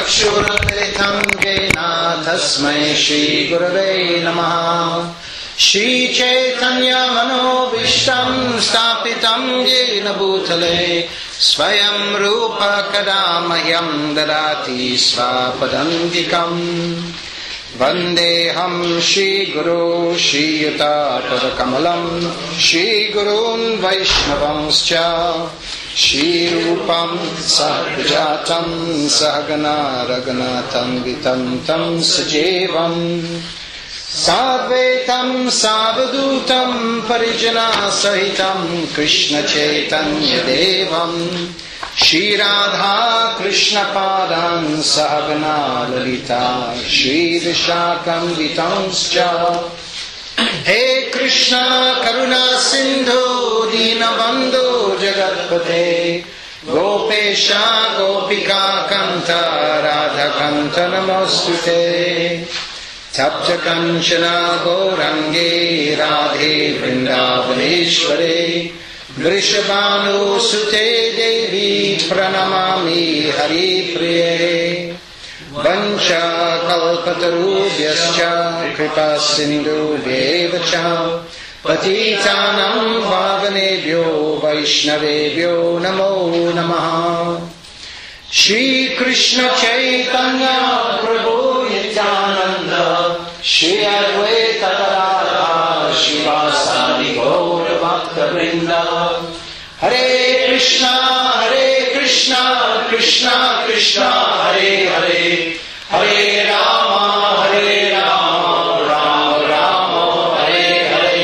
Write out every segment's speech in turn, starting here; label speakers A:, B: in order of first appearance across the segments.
A: चक्षुरुन्मिलितं येन तस्मै श्रीगुरवे नमः। श्रीचैतन्यमनोभीष्टं स्थापितं येन भूतले स्वयं रूप कदा मह्यं ददाति स्वापदान्तिकम्। वन्देऽहं श्रीगुरो श्रीयुतापदकमलं श्रीगुरून् वैष्णवंश्च श्रीरूपं सहजातं सहगना रघुनाथान्वितं तं सजीवम् साद्वैतं सावधूतं परिजनसहितं कृष्णचैतन्यदेवं श्रीराधा कृष्णपादान् सहगना ललिता श्रीविशाखान्वितंश्च। हे कृष्ण करुणा सिन्धु दीनबन्धु जगत्पते गोपेश गोपिका कान्त राधाकान्त नमोऽस्तुते। तप्त कंचन गौरंगे राधे वृंदावनेश्वरे वृषभानुसुते देवी प्रणमामि हरिप्रिये। वंशकल्पतरुभ्यश्च कृपा सिन्धुभ्येव च पतितानां पावनेभ्यो वैष्णवेभ्यो नमो नमः। श्री कृष्ण चैतन्य प्रभु नित्यानंद श्री अद्वैत गदाधर श्रीवासादि गौर भक्तवृंद। हरे कृष्णा कृष्णा कृष्णा हरे हरे हरे राम राम राम हरे हरे।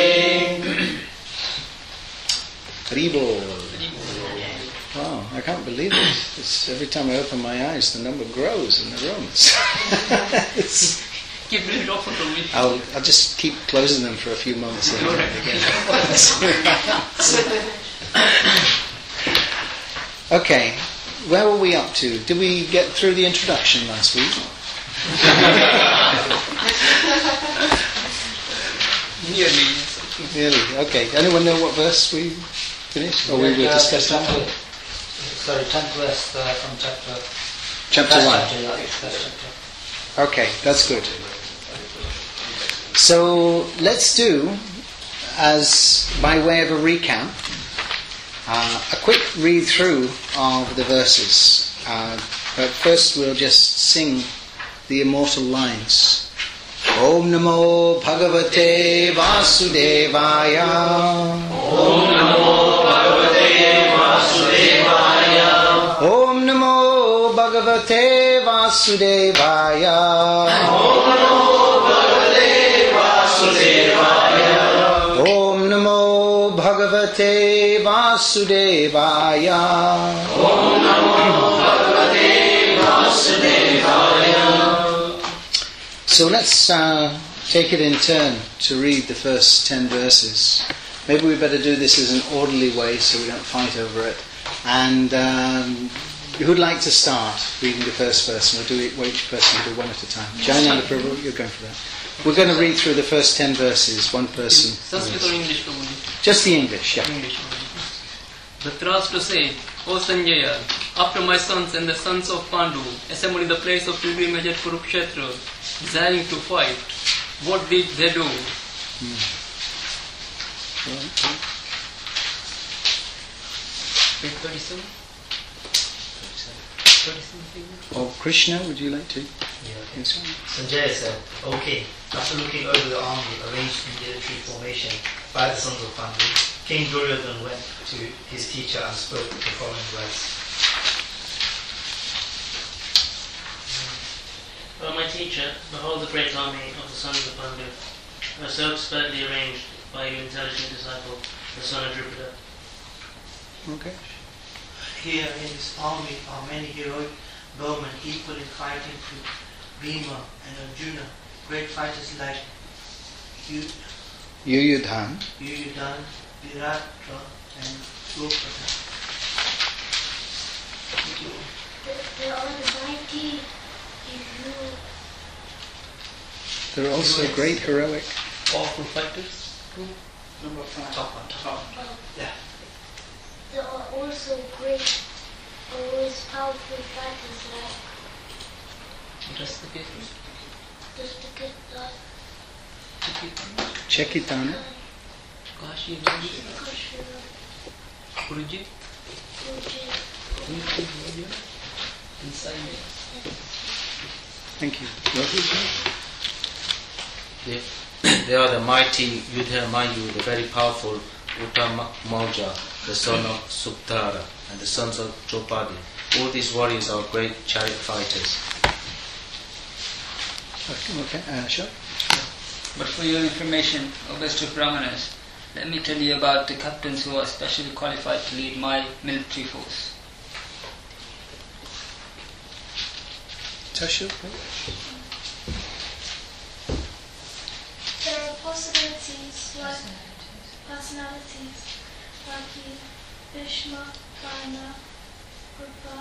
A: हरि बोल। Wow, I can't believe it. Every time I open my eyes, the number grows in the rooms.
B: Keep it open for me.
A: I'll just keep closing them for a few months. Okay, where were we up to? Did we get through the introduction last week? Nearly. Okay. Anyone know what verse we finished? Or we were discussing?
C: 10th verse from
A: chapter 1. Okay, that's good. So let's do, as by way of a recap, a quick read through of the verses. But first we'll just sing the immortal lines. Om Namo Bhagavate Vasudevaya.
D: Om Namo Bhagavate Vasudevaya.
A: Om Namo Bhagavate Vasudevaya.
D: Om Namo Bhagavate Vasudevaya.
A: Om Namo Bhagavate Vasudevaya.
D: Om Namo Bhagavate Vasudevaya.
A: So let's take it in turn to read the first 10 verses. Maybe we better do this as an orderly way so we don't fight over it. And who'd like to start reading the first verse? And we'll do it, each person will do one at a time. Jainanda Prabhu, you're going for that. We're going to read through the first 10 verses, one person.
B: Sanskrit or English, Prabhu?
A: Just the English, yeah.
B: English. Dhritarashtra said, O Sanjaya, after my sons and the sons of Pandu assembled in the place of pilgrimage at Kurukshetra, desiring to fight, what did they do? Page 37? 37.
A: Or Krishna, would you like to?
C: Yeah, okay. Sanjaya said, okay, after looking over the army arranged in military formation by the sons of Pandu, King Duryodhana went to his teacher and spoke the following words.
E: O my teacher, behold the great army of the sons of Pandu, so expertly arranged by your intelligent disciple, the son of Drupada.
A: Okay.
F: Here in this army are many heroic bowmen equal in fighting to Bhima and Arjuna, great fighters like
A: Yuyudhan.
F: Yuyudhan, Viratra and Drupada.
G: There are 90
A: They're also great heroic.
B: Powerful fighters.
F: Number 5.
C: Top one.
F: Yeah.
G: There are also great, always powerful fighters like
A: Chekitana. Thank you.
H: They are the mighty Yudhamayu, the very powerful Uttamaja, the son of Subtara, and the sons of Draupadi. All these warriors are great chariot fighters.
A: Okay, sure.
I: But for your information, Augustus Brahmanas, let me tell you about the captains who are specially qualified to lead my military force.
A: Tashu?
G: There are personalities like Bhishma, Karna, Kripa,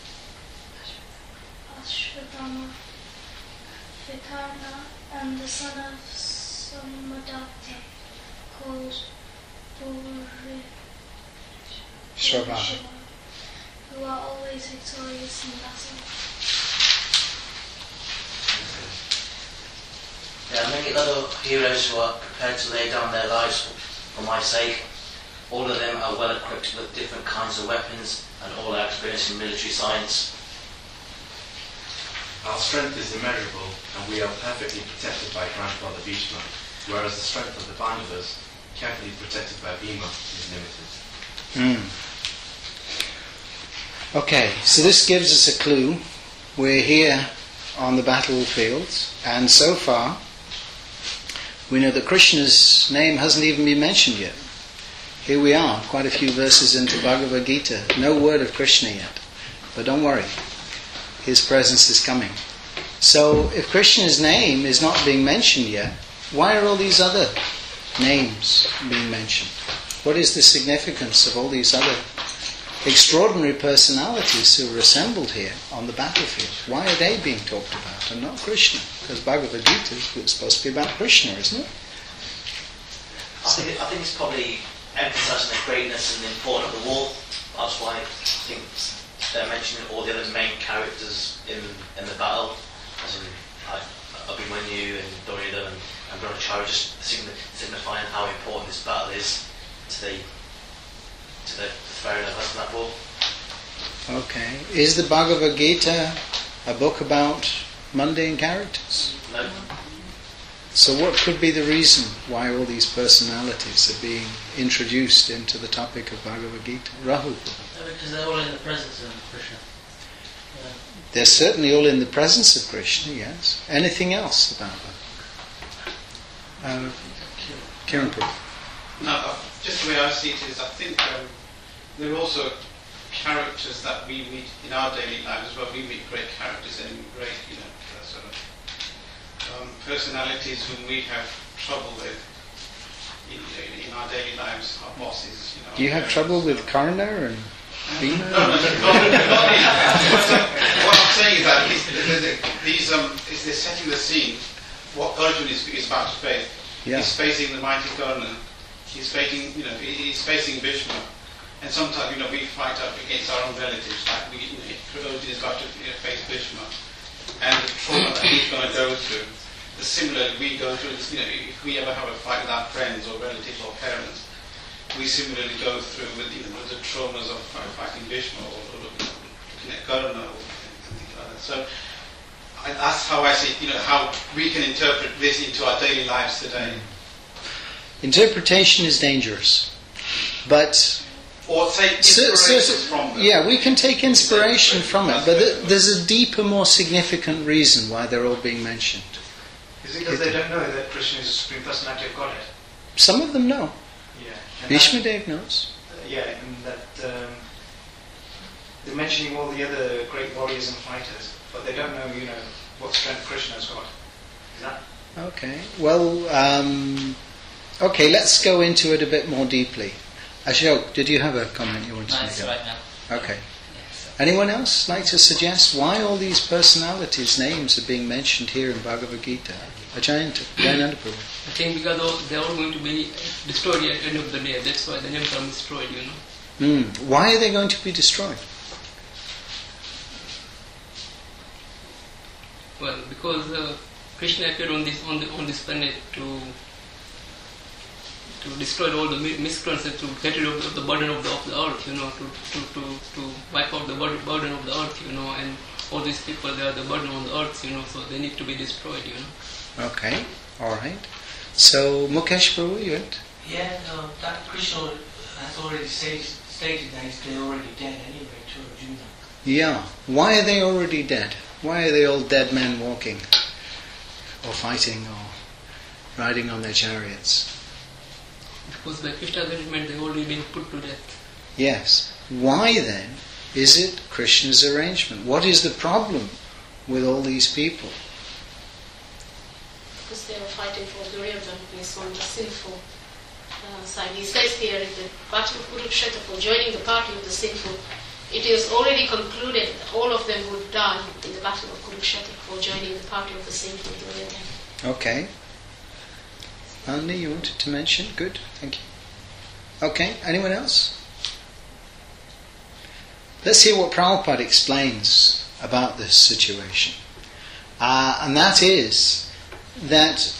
G: Ashwatthama, Vikarna, and the son of Somadatta called
A: Shravana,
G: who are always victorious in battle.
J: There are many other heroes who are prepared to lay down their lives for my sake. All of them are well equipped with different kinds of weapons and all are experienced in military science.
K: Our strength is immeasurable and we are perfectly protected by Grandfather Bhishma, whereas the strength of the Pandavas, carefully protected by Bhima, is limited.
A: Okay, so this gives us a clue. We're here on the battlefield, and so far we know that Krishna's name hasn't even been mentioned yet. Here we are, quite a few verses into Bhagavad Gita, no word of Krishna yet. But don't worry, his presence is coming. So if Krishna's name is not being mentioned yet, why are all these other names being mentioned? What is the significance of all these other extraordinary personalities who are assembled here on the battlefield? Why are they being talked about and not Krishna? Because Bhagavad Gita is supposed to be about Krishna, isn't it?
J: I think it's probably emphasising the greatness and the importance of the war. That's why I think they're mentioning all the other main characters in the battle, as in Abhimanyu and Duryodhana and Dronacharya, just signifying how important this battle is to the throne of Hastinapur.
A: Okay. Is the Bhagavad Gita a book about mundane characters?
J: No.
A: So what could be the reason why all these personalities are being introduced into the topic of Bhagavad Gita? Rahul?
E: Because they're all in the presence of Krishna.
A: They're certainly all in the presence of Krishna, yes. Anything else about that? Kiran Prabhu.
L: No, just the way I see it is, I think there are also characters that we meet in our daily lives as well. We meet great characters and great, sort of personalities whom we have trouble with in our daily lives. Our bosses,
A: Do you have trouble with Karna and Bhima?
L: No, what I'm saying is that they're setting the scene. What Arjuna is about to face.
A: Yeah.
L: He's facing the mighty Karna. He's facing, he's facing Bhishma. And sometimes, we fight up against our own relatives. Like Arjuna is about to face Bhishma, and the trauma that he's going to go through. Similarly, we go through this. If we ever have a fight with our friends or relatives or parents, we similarly go through with the traumas of fighting Bhishma or looking at Karna or things like that. So that's how I see, how we can interpret this into our daily lives today.
A: Interpretation is dangerous, but
L: or take inspiration from them.
A: Yeah, we can take inspiration from it, but there's a deeper, more significant reason why they're all being mentioned.
C: Is it because they don't know that Krishna is the Supreme Personality of Godhead?
A: Some of them know.
C: Yeah.
A: Bhishma Dev knows.
C: And that they're mentioning all the other great warriors and fighters, but they don't know, what strength Krishna has got. Is that?
A: Okay. Well, okay, let's go into it a bit more deeply. Ashok, did you have a comment you wanted to make?
I: Right now.
A: Okay. Anyone else like to suggest why all these personalities' names are being mentioned here in Bhagavad Gita? Ajayanta, Jayananda Prabhu.
B: I think because they're all going to be destroyed at the end of the day. That's why the names are destroyed,
A: Why are they going to be destroyed?
B: Well, because Krishna appeared on this planet to destroy all the miscreants and to get rid of the burden of the earth, to wipe out the burden of the earth, and all these people, they are the burden on the earth, so they need to be destroyed,
A: Okay, all right. So, Mukesh Prabhu, you had?
F: Yeah, that Krishna has already stated that they're already dead anyway to Arjuna.
A: Yeah. Why are they already dead? Why are they all dead men walking, or fighting, or riding on their chariots?
B: Because by Krishna's arrangement, they've already been put to death.
A: Yes. Why then is it Krishna's arrangement? What is the problem with all these people?
M: Because they were fighting for Duryodhana based on the sinful side. He says here in the battle of Kurukshetra, for joining the party of the sinful, it is already concluded that all of them would die in the battle of Kurukshetra for joining the party of the sinful Duryodhana.
A: Okay. Andy, you wanted to mention? Good, thank you. Okay, anyone else? Let's hear what Prabhupada explains about this situation. And that is that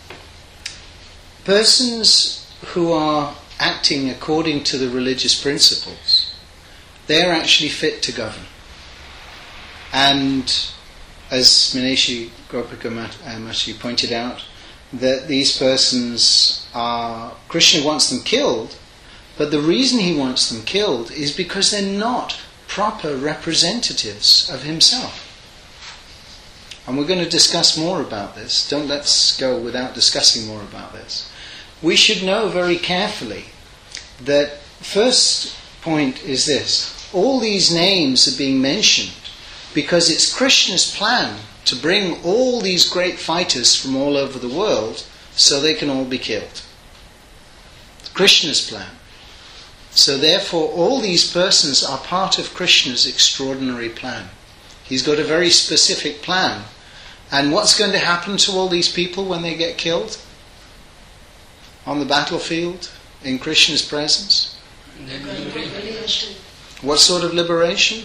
A: persons who are acting according to the religious principles, they are actually fit to govern. And as Minashi Gopika Mashi pointed out, that these persons are, Krishna wants them killed, but the reason he wants them killed is because they're not proper representatives of himself. And we're going to discuss more about this. Don't let's go without discussing more about this. We should know very carefully that first point is this: all these names are being mentioned because it's Krishna's plan to bring all these great fighters from all over the world so they can all be killed. It's Krishna's plan. So therefore all these persons are part of Krishna's extraordinary plan. He's got a very specific plan. And what's going to happen to all these people when they get killed? On the battlefield, in Krishna's presence? What sort of liberation?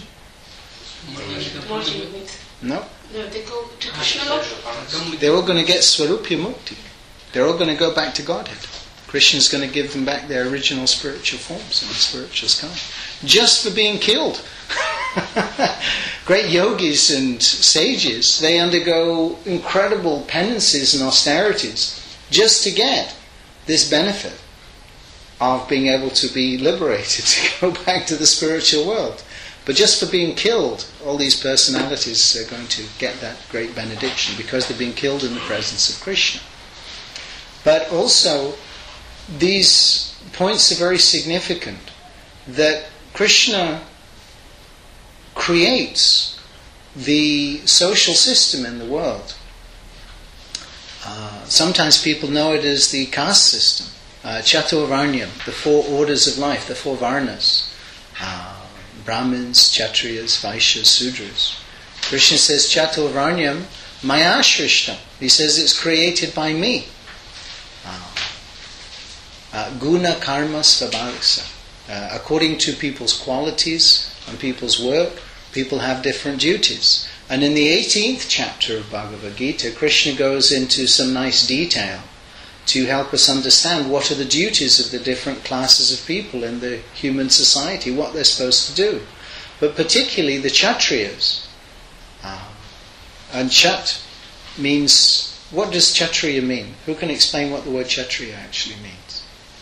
A: No.
M: No, they go to Krishna Loka.
A: They're all going to get Swarupya Mukti. They're all going to go back to Godhead. Krishna's going to give them back their original spiritual forms in the spiritual sky. Just for being killed. Great yogis and sages, they undergo incredible penances and austerities just to get this benefit of being able to be liberated, to go back to the spiritual world. But just for being killed, all these personalities are going to get that great benediction because they're being killed in the presence of Krishna. But also, these points are very significant, that Krishna creates the social system in the world. Sometimes people know it as the caste system, Chaturvarnyam, the four orders of life, the four Varnas. Brahmins, Kshatriyas, Vaishyas, Sudras. Krishna says, Chaturvarnyam maya shrishtam. He says it's created by me. Guna karma svabhavaksa. According to people's qualities and people's work, people have different duties. And in the 18th chapter of Bhagavad Gita, Krishna goes into some nice detail to help us understand what are the duties of the different classes of people in the human society, what they're supposed to do. But particularly the Kshatriyas. And Chat means, what does Kshatriya mean? Who can explain what the word Kshatriya actually means?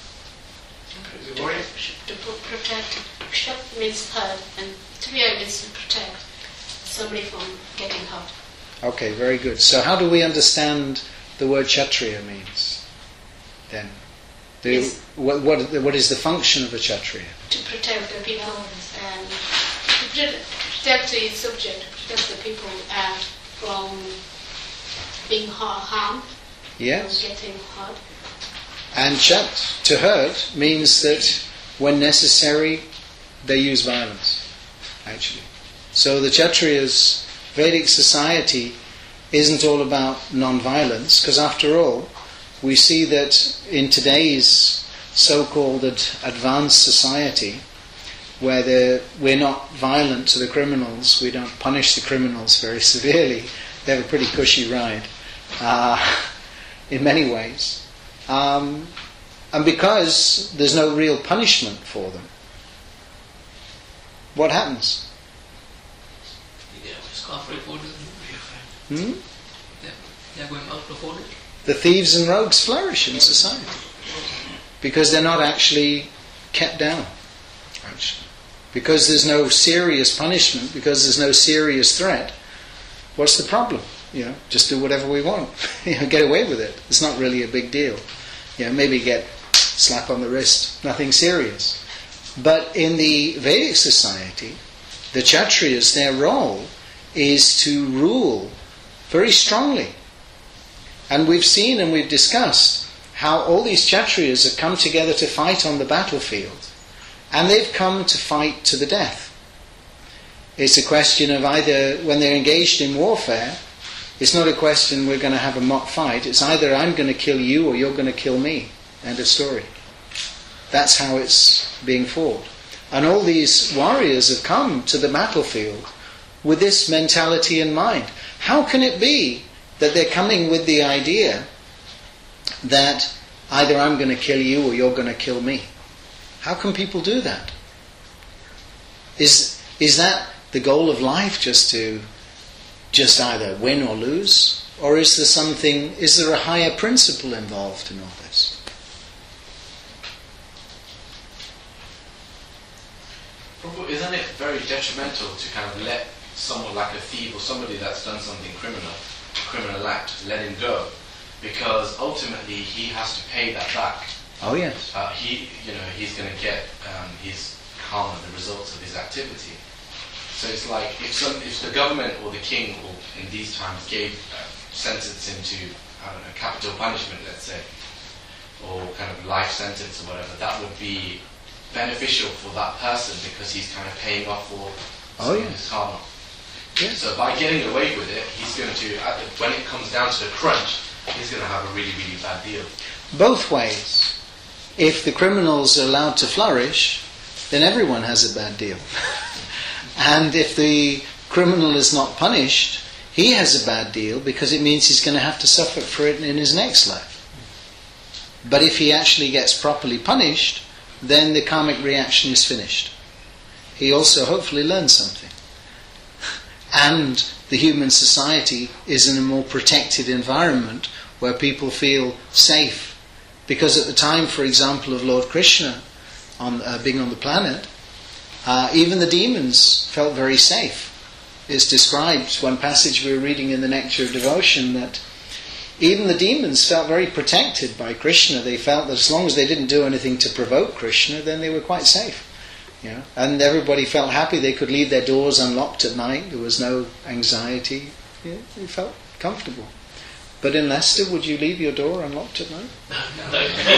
M: To protect. Kshat means hurt, and Triya means to protect somebody from getting hurt.
A: Okay, very good. So how do we understand the word Kshatriya means? Then, what is the function of a Kshatriya?
M: To protect the people and to protect the subject, to protect the people from being harmed,
A: yes,
M: from getting hurt.
A: And Chat, to hurt, means that when necessary, they use violence, actually. So the Kshatriyas, Vedic society, isn't all about non-violence, because after all, we see that in today's so-called advanced society, where we're not violent to the criminals, we don't punish the criminals very severely, They have a pretty cushy ride in many ways. And because there's no real punishment for them, what happens?
B: They're going out to hold it.
A: The thieves and rogues flourish in society because they're not actually kept down. Because there's no serious punishment, because there's no serious threat, what's the problem? Just do whatever we want. Get away with it. It's not really a big deal. Maybe get slap on the wrist, nothing serious. But in the Vedic society, the Kshatriyas, their role is to rule very strongly. And we've seen and we've discussed how all these Kshatriyas have come together to fight on the battlefield. And they've come to fight to the death. It's a question of either, when they're engaged in warfare, it's not a question we're going to have a mock fight. It's either I'm going to kill you or you're going to kill me. End of story. That's how it's being fought. And all these warriors have come to the battlefield with this mentality in mind. How can it be that they're coming with the idea that either I'm going to kill you or you're going to kill me? How can people do that? Is that the goal of life, just either win or lose? Or is there a higher principle involved in all this?
K: Isn't it very detrimental to kind of let someone like a thief or somebody that's done something criminal, a criminal act, let him go? Because ultimately he has to pay that back.
A: Oh yes.
K: He's going to get his karma, the results of his activity. So it's like if the government or the king, or in these times, gave sentence into capital punishment, let's say, or kind of life sentence or whatever, that would be beneficial for that person because he's kind of paying off for his karma.
A: Yes.
K: So by getting away with it, he's going to, when it comes down to the crunch, he's going to have a really, really bad deal.
A: Both ways. If the criminals are allowed to flourish, then everyone has a bad deal. And if the criminal is not punished, he has a bad deal because it means he's going to have to suffer for it in his next life. But if he actually gets properly punished, then the karmic reaction is finished. He also hopefully learns something. And the human society is in a more protected environment where people feel safe. Because at the time, for example, of Lord Krishna being on the planet, even the demons felt very safe. It's described, one passage we were reading in the Nectar of Devotion, that even the demons felt very protected by Krishna. They felt that as long as they didn't do anything to provoke Krishna, then they were quite safe. And everybody felt happy. They could leave their doors unlocked at night. There was no anxiety. They felt comfortable. But in Leicester, would you leave your door unlocked at night?
D: No.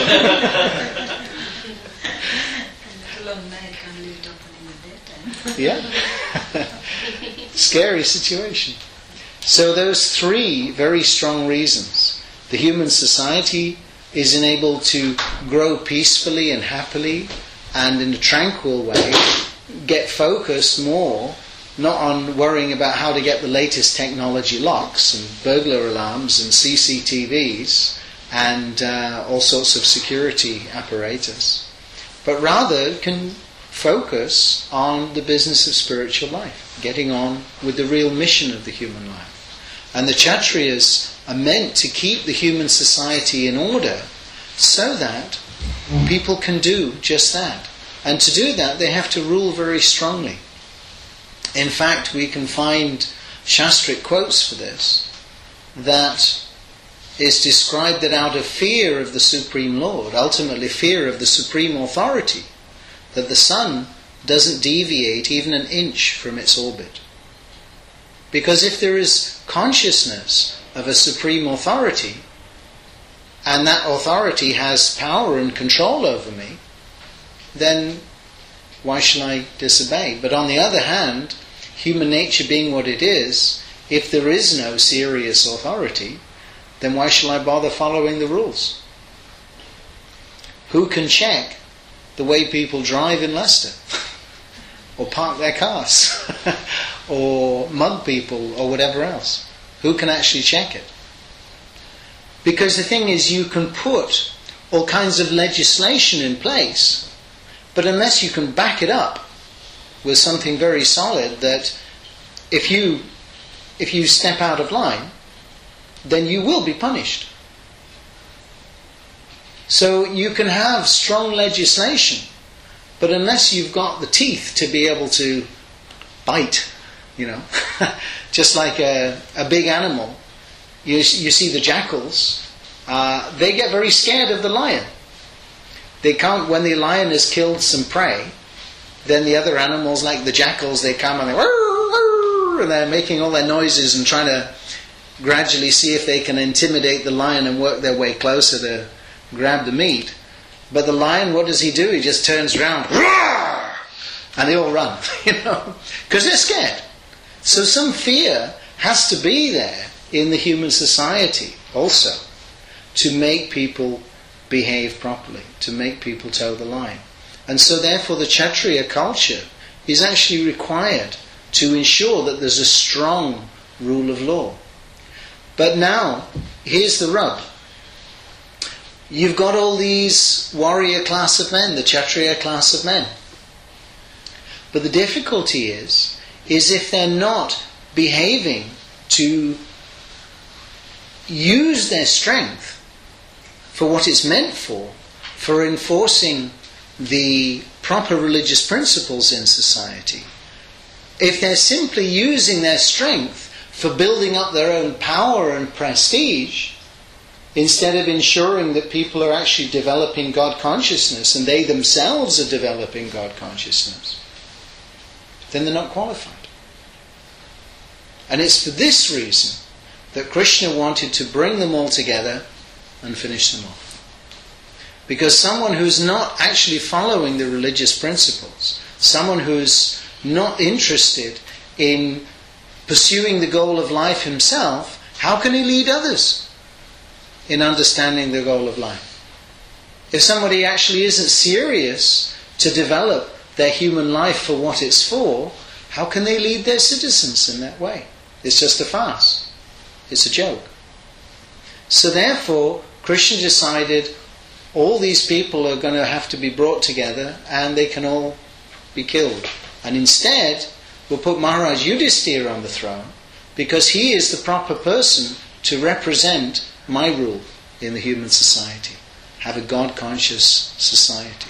D: Long night can leave it open in the daytime.
A: Yeah. Scary situation. So those three very strong reasons. The human society is enabled to grow peacefully and happily and in a tranquil way, get focused more not on worrying about how to get the latest technology locks and burglar alarms and CCTVs and all sorts of security apparatus, but rather can focus on the business of spiritual life, getting on with the real mission of the human life. And the Kshatriyas are meant to keep the human society in order so that people can do just that. And to do that, they have to rule very strongly. In fact, we can find Shastric quotes for this, that is described that out of fear of the Supreme Lord, ultimately fear of the Supreme Authority, that the sun doesn't deviate even an inch from its orbit. Because if there is consciousness of a Supreme Authority, and that authority has power and control over me, then why shall I disobey? But on the other hand, human nature being what it is, if there is no serious authority, then why shall I bother following the rules? Who can check the way people drive in Leicester? Or park their cars? Or mug people or whatever else? Who can actually check it? Because the thing is, you can put all kinds of legislation in place, but unless you can back it up with something very solid, that if you step out of line, then you will be punished. So you can have strong legislation, but unless you've got the teeth to be able to bite, just like a big animal, you see the jackals, they get very scared of the lion. They can't, when the lion has killed some prey, then the other animals, like the jackals, they come and they're making all their noises and trying to gradually see if they can intimidate the lion and work their way closer to grab the meat. But the lion, what does he do? He just turns around, and they all run, because they're scared. So some fear has to be there in the human society also to make people behave properly, to make people toe the line. And so therefore the Kshatriya culture is actually required to ensure that there's a strong rule of law. But now, here's the rub. You've got all these warrior class of men, the Kshatriya class of men. But the difficulty is if they're not behaving to use their strength for what it's meant for enforcing the proper religious principles in society. If they're simply using their strength for building up their own power and prestige, instead of ensuring that people are actually developing God consciousness and they themselves are developing God consciousness, then they're not qualified. And it's for this reason that Krishna wanted to bring them all together and finish them off. Because someone who's not actually following the religious principles, someone who's not interested in pursuing the goal of life himself, how can he lead others in understanding the goal of life? If somebody actually isn't serious to develop their human life for what it's for, how can they lead their citizens in that way? It's just a farce. It's a joke. So therefore, Krishna decided all these people are going to have to be brought together and they can all be killed. And instead, we'll put Maharaj Yudhisthira on the throne because he is the proper person to represent my rule in the human society. Have a God-conscious society.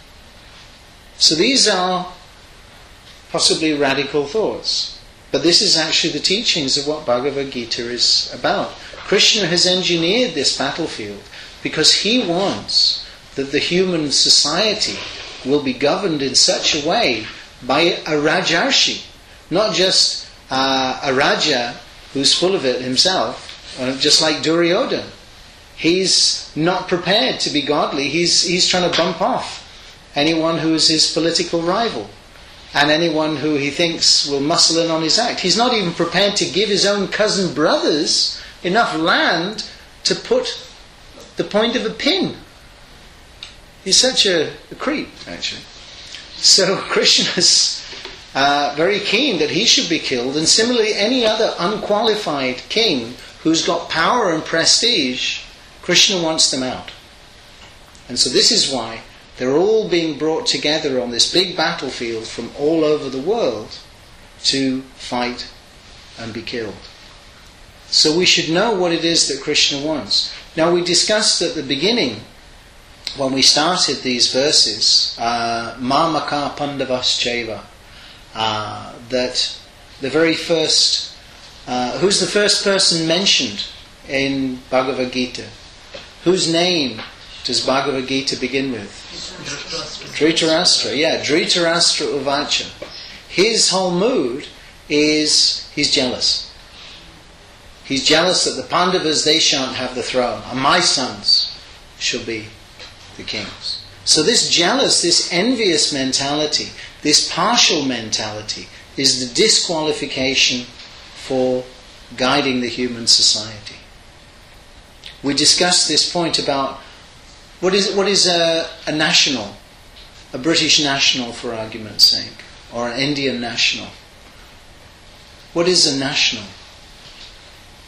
A: So these are possibly radical thoughts. But this is actually the teachings of what Bhagavad Gita is about. Krishna has engineered this battlefield because he wants that the human society will be governed in such a way by a Rajarshi, not just a Raja who's full of it himself, just like Duryodhana. He's not prepared to be godly. He's trying to bump off anyone who is his political rival and anyone who he thinks will muscle in on his act. He's not even prepared to give his own cousin brothers enough land to put the point of a pin. He's such a creep, actually. So Krishna's very keen that he should be killed, and similarly any other unqualified king who's got power and prestige, Krishna wants them out. And so this is why they're all being brought together on this big battlefield from all over the world to fight and be killed. So we should know what it is that Krishna wants. Now we discussed at the beginning, when we started these verses, Mamaka Pandavascheva, that the very first, who's the first person mentioned in Bhagavad Gita? Whose name does Bhagavad Gita begin with? Dhritarashtra. Yeah, Dhritarashtra Uvacha. His whole mood is he's jealous. He's jealous that the Pandavas, they shan't have the throne, and my sons shall be the kings. So this jealous, this envious mentality, this partial mentality is the disqualification for guiding the human society. We discussed this point about what is a national, a British national for argument's sake, or an Indian national. What is a national?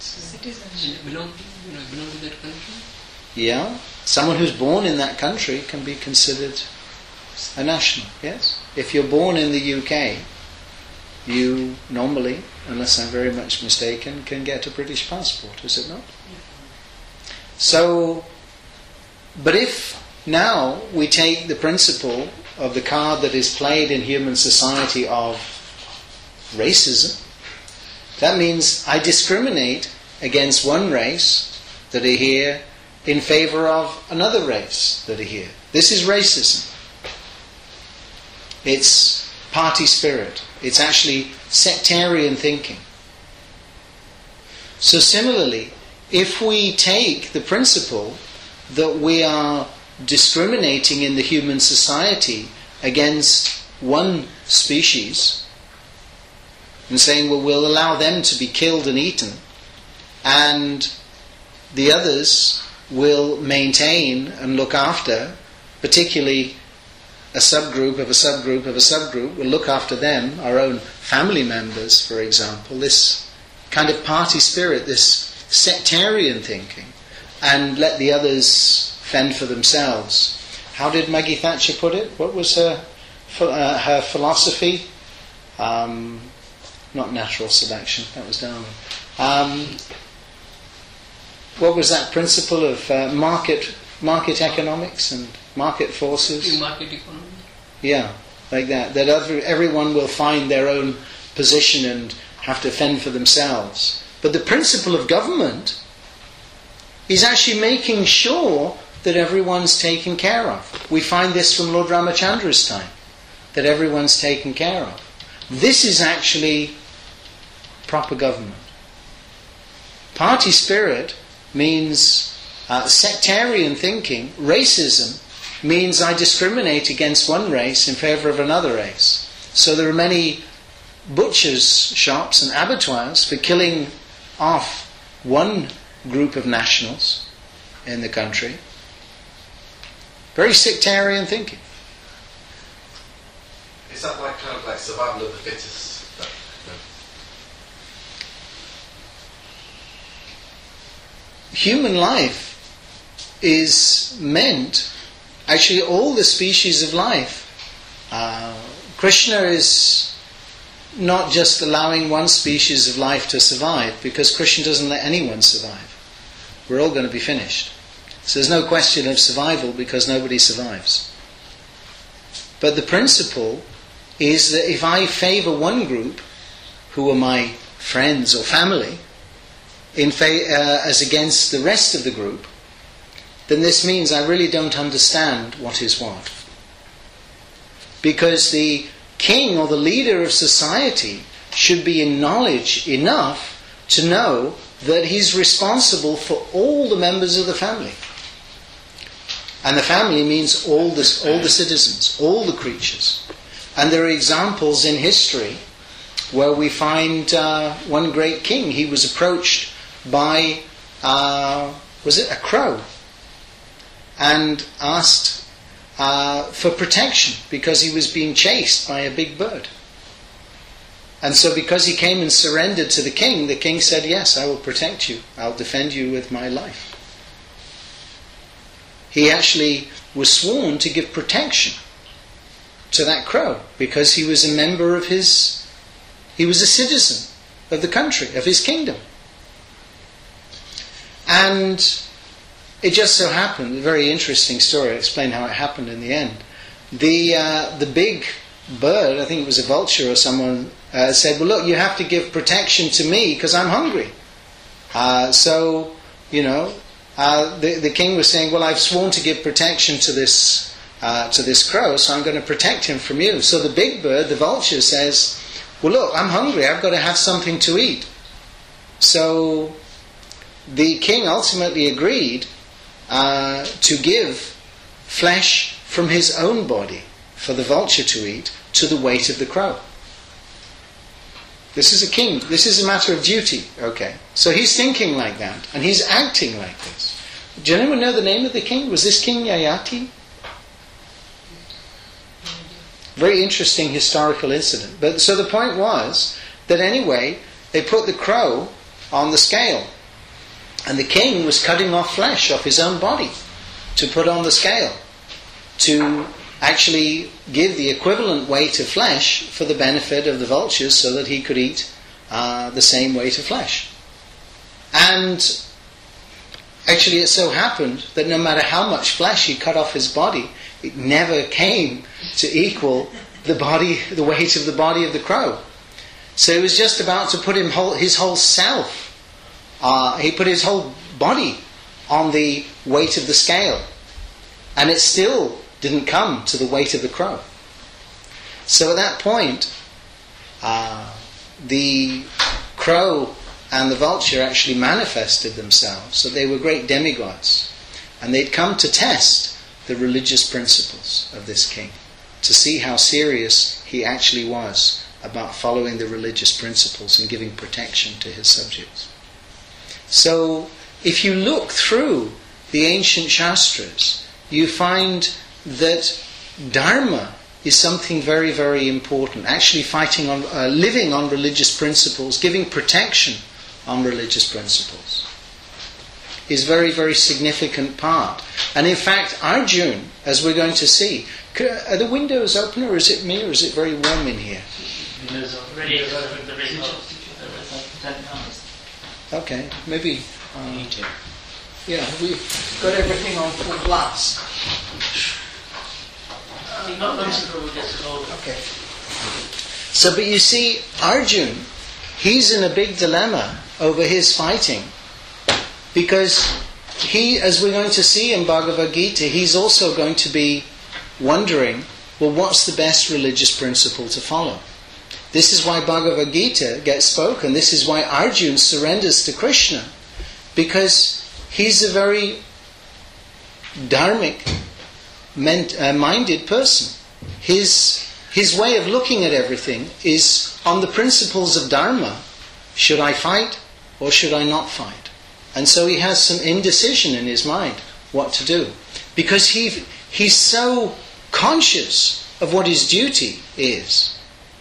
D: Citizenship.
B: Belong to that country?
A: Yeah. Someone who's born in that country can be considered a national, yes? If you're born in the UK, you normally, unless I'm very much mistaken, can get a British passport, is it not? So, but if now we take the principle of the card that is played in human society of racism, that means I discriminate against one race that are here in favour of another race that are here. This is racism. It's party spirit. It's actually sectarian thinking. So similarly, if we take the principle that we are discriminating in the human society against one species and saying, well, we'll allow them to be killed and eaten, and the others will maintain and look after, particularly a subgroup of a subgroup of a subgroup, will look after them, our own family members, for example, this kind of party spirit, this sectarian thinking, and let the others fend for themselves. How did Maggie Thatcher put it? What was her philosophy? Not natural selection, that was Darwin. What was that principle of market economics and market forces?
B: Market economy.
A: Yeah, like that. That everyone will find their own position and have to fend for themselves. But the principle of government is actually making sure that everyone's taken care of. We find this from Lord Ramachandra's time, that everyone's taken care of. This is actually proper government. Party spirit means sectarian thinking. Racism means I discriminate against one race in favour of another race. So there are many butchers' shops and abattoirs for killing off one group of nationals in the country. Very sectarian thinking.
K: Is that like kind of like survival of the fittest?
A: Human life is meant, actually all the species of life. Krishna is not just allowing one species of life to survive, because Krishna doesn't let anyone survive. We're all going to be finished. So there's no question of survival because nobody survives. But the principle is that if I favour one group, who are my friends or family, as against the rest of the group, then this means I really don't understand what is what. Because the king or the leader of society should be in knowledge enough to know that he's responsible for all the members of the family. And the family means all the citizens, all the creatures. And there are examples in history where we find one great king. He was approached by, was it a crow? And asked for protection because he was being chased by a big bird. And so because he came and surrendered to the king said, yes, I will protect you. I'll defend you with my life. He actually was sworn to give protection to that crow because he was a member of he was a citizen of the country, of his kingdom. And it just so happened, a very interesting story, I'll explain how it happened in the end. The big bird, I think it was a vulture or someone, said, well look, you have to give protection to me because I'm hungry. So, the king was saying, well, I've sworn to give protection to this crow, so I'm going to protect him from you. So the big bird, the vulture, says, well look, I'm hungry, I've got to have something to eat. So the king ultimately agreed to give flesh from his own body for the vulture to eat to the weight of the crow. This is a king. This is a matter of duty. Okay. So he's thinking like that, and he's acting like this. Do anyone know the name of the king? Was this King Yayati? Very interesting historical incident. But so the point was that anyway, they put the crow on the scale. And the king was cutting off flesh off his own body to put on the scale, to actually give the equivalent weight of flesh for the benefit of the vultures so that he could eat the same weight of flesh. And actually it so happened that no matter how much flesh he cut off his body, it never came to equal the weight of the body of the crow. So he was just about to put his whole self, he put his whole body on the weight of the scale, and it still didn't come to the weight of the crow. So at that point, the crow and the vulture actually manifested themselves. So they were great demigods, and they'd come to test the religious principles of this king, to see how serious he actually was about following the religious principles and giving protection to his subjects. So if you look through the ancient Shastras, you find that Dharma is something very, very important. Actually living on religious principles, giving protection on religious principles, is a very, very significant part. And in fact, Arjuna, as we're going to see, are the windows open, or is it me, or is it very warm in here? Okay, maybe. Yeah, we've got everything on full blast. Okay. So, but you see, Arjuna, he's in a big dilemma over his fighting, because he, as we're going to see in Bhagavad Gita, he's also going to be wondering, well, what's the best religious principle to follow? This is why Bhagavad Gita gets spoken. This is why Arjuna surrenders to Krishna, because he's a very dharmic minded person. His way of looking at everything is on the principles of Dharma. Should I fight or should I not fight? And so he has some indecision in his mind what to do, because he's so conscious of what his duty is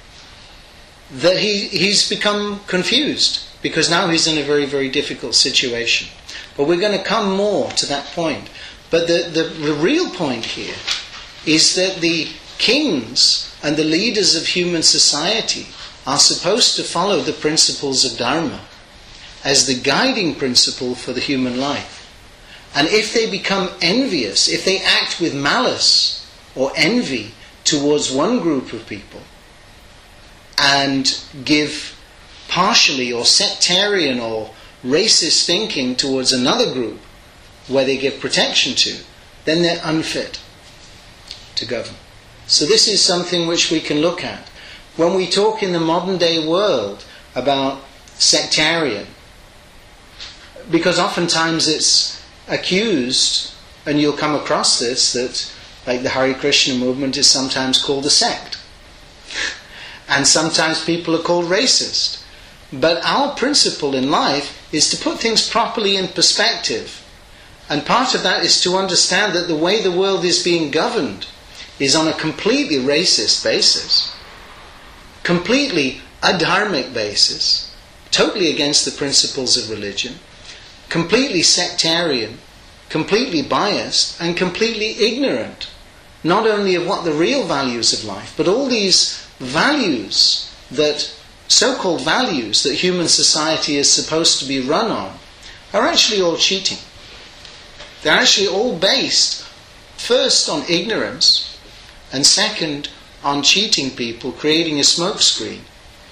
A: that he's become confused, because now he's in a very, very difficult situation. But we're going to come more to that point. But the real point here is that the kings and the leaders of human society are supposed to follow the principles of Dharma as the guiding principle for the human life. And if they become envious, if they act with malice or envy towards one group of people, and give partially or sectarian or racist thinking towards another group where they give protection to, then they're unfit to govern. So this is something which we can look at. When we talk in the modern day world about sectarian, because oftentimes it's accused, and you'll come across this, that like the Hare Krishna movement is sometimes called a sect. And sometimes people are called racist. But our principle in life is to put things properly in perspective. And part of that is to understand that the way the world is being governed is on a completely racist basis, completely adharmic basis, totally against the principles of religion, completely sectarian, completely biased, and completely ignorant, not only of what the real values of life, but all these values, that so-called values that human society is supposed to be run on, are actually all cheating. They're actually all based, first on ignorance, and second on cheating people, creating a smokescreen.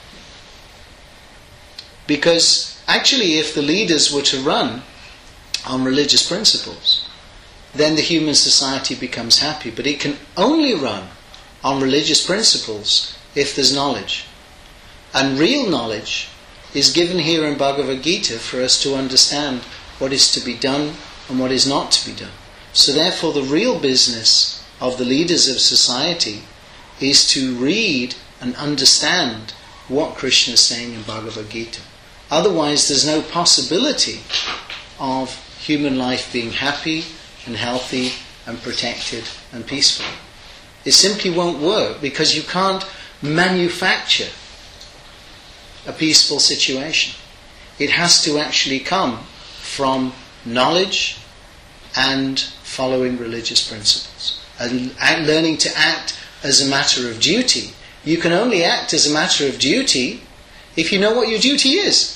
A: Because actually, if the leaders were to run on religious principles, then the human society becomes happy. But it can only run on religious principles if there's knowledge. And real knowledge is given here in Bhagavad Gita for us to understand what is to be done and what is not to be done. So therefore the real business of the leaders of society is to read and understand what Krishna is saying in Bhagavad Gita. Otherwise there's no possibility of human life being happy and healthy and protected and peaceful. It simply won't work, because you can't manufacture a peaceful situation. It has to actually come from knowledge and following religious principles. And learning to act as a matter of duty. You can only act as a matter of duty if you know what your duty is.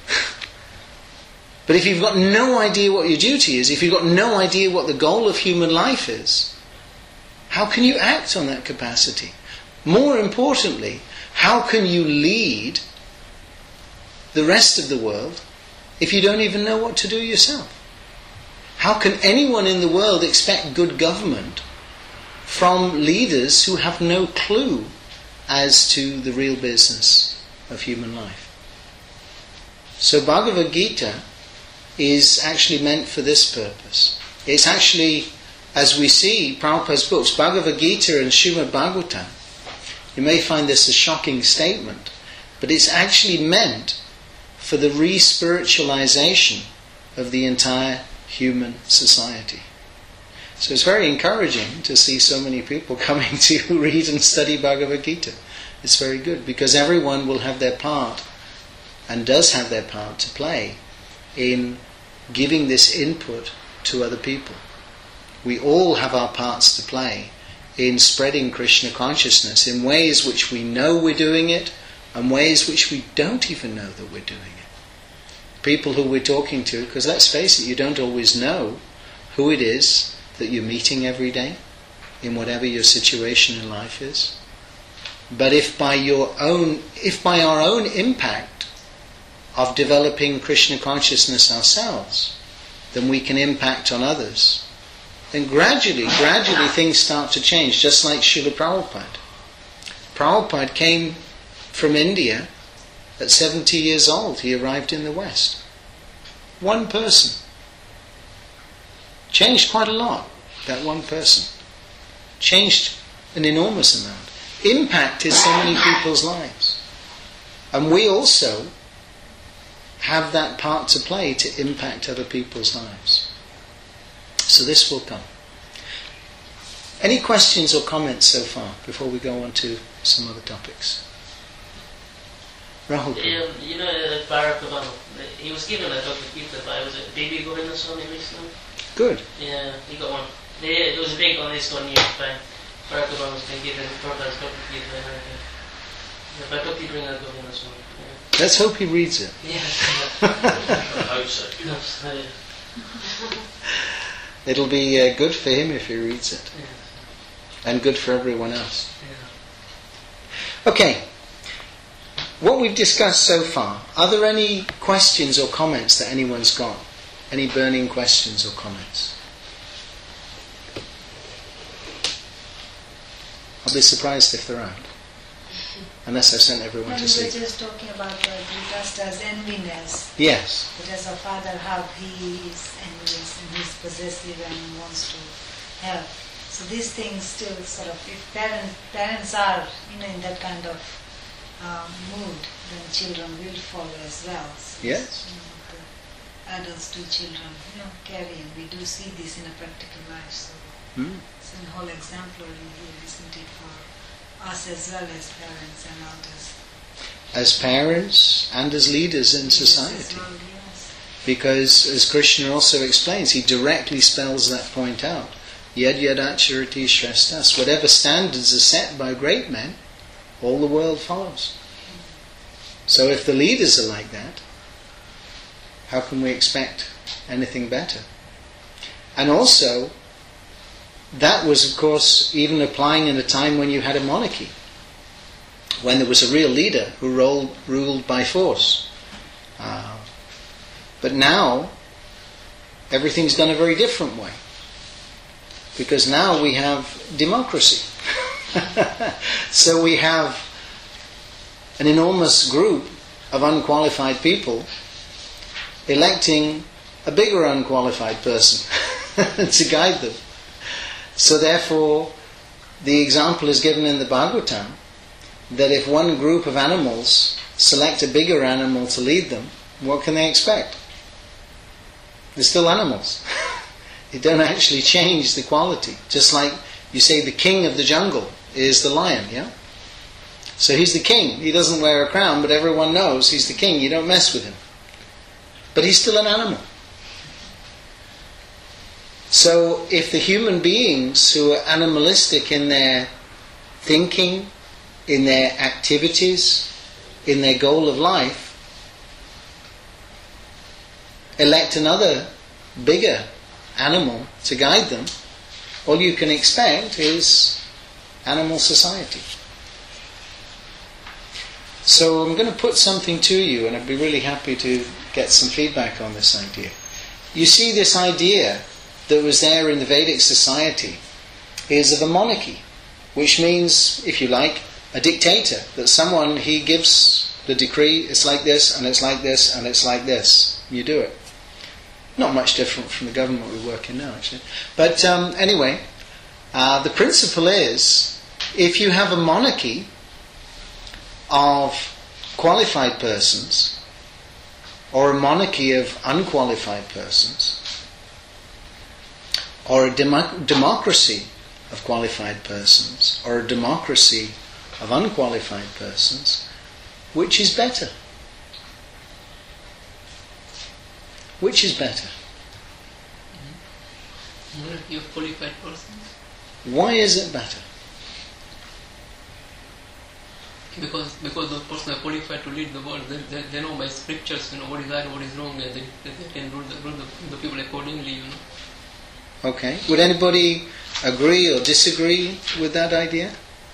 A: But if you've got no idea what your duty is, if you've got no idea what the goal of human life is, how can you act on that capacity? More importantly, how can you lead the rest of the world if you don't even know what to do yourself? How can anyone in the world expect good government from leaders who have no clue as to the real business of human life? So Bhagavad Gita is actually meant for this purpose. It's actually, as we see, Prabhupada's books, Bhagavad Gita and Srimad Bhagavatam, you may find this a shocking statement, but it's actually meant for the re-spiritualization of the entire human society. So it's very encouraging to see so many people coming to read and study Bhagavad Gita. It's very good, because everyone will have their part, and does have their part to play in giving this input to other people. We all have our parts to play in spreading Krishna consciousness in ways which we know we're doing it, and ways which we don't even know that we're doing it. People who we're talking to, because let's face it, you don't always know who it is that you're meeting every day, in whatever your situation in life is. But if by our own impact of developing Krishna consciousness ourselves, then we can impact on others, then gradually things start to change, just like Srila Prabhupada. Prabhupada came from India at 70 years old. He arrived in the West. One person. Changed quite a lot, that one person. Changed an enormous amount. Impacted so many people's lives. And we also have that part to play to impact other people's lives. So this will come. Any questions or comments so far before we go on to some other topics? Rahul.
E: You know Barack Obama, he was given a Dr. Gita by, was it Baby Govinda Swami recently?
A: Good.
E: Yeah, he got one. There was a big on this 1 year by Barack Obama's been given Prabhupada's Dr. Gita in America. Yeah, by Dr. Govinda Swami.
A: Let's hope he reads it.
E: Yeah.
J: I hope so.
A: It'll be good for him if he reads it.
E: Yeah.
A: And good for everyone else.
E: Yeah.
A: Okay. What we've discussed so far, are there any questions or comments that anyone's got? Any burning questions or comments? I'll be surprised if there aren't. Unless I've sent everyone to sleep.
D: We were just talking about Dhritarashtra's enviness.
A: Yes.
D: That as a father, how he is envious and he's possessive and wants to help. So these things still sort of, if parents are in that kind of mood, then children will follow as well. So
A: yes.
D: The adults do children, carry, and we do see this in a practical life. So it's a whole exemplary here, isn't it, for us as well as parents and elders.
A: As parents and as leaders in society.
D: Well, yes.
A: Because, as Krishna also explains, he directly spells that point out. Yad yadacharati shrastas. Whatever standards are set by great men, all the world follows. So if the leaders are like that, how can we expect anything better? And also, that was, of course, even applying in a time when you had a monarchy, when there was a real leader who ruled by force. But now, everything's done a very different way. Because now we have democracy. So we have an enormous group of unqualified people electing a bigger unqualified person to guide them. So therefore, the example is given in the Bhagavatam that if one group of animals select a bigger animal to lead them, what can they expect? They're still animals. They don't actually change the quality. Just like you say the king of the jungle is the lion, yeah? So he's the king. He doesn't wear a crown, but everyone knows he's the king. You don't mess with him. but he's still an animal. So if the human beings who are animalistic in their thinking, in their activities, in their goal of life, elect another bigger animal to guide them, all you can expect is animal society. So I'm going to put something to you, and I'd be really happy to get some feedback on this idea. You see, this idea that was there in the Vedic society is of a monarchy, which means, if you like, a dictator. That someone, he gives the decree, it's like this, and it's like this, and it's like this. You do it. Not much different from the government we work in now, actually. But anyway, the principle is, if you have a monarchy of qualified persons, or a monarchy of unqualified persons, or a democracy of qualified persons, or a democracy of unqualified persons, which is better? Which is better?
B: Monarchy of qualified persons.
A: Why is it better?
B: Because those persons are qualified to lead the world. They know by scriptures, what is right, what is wrong, and they can rule the people accordingly,
A: Okay. Would anybody agree or disagree with that idea?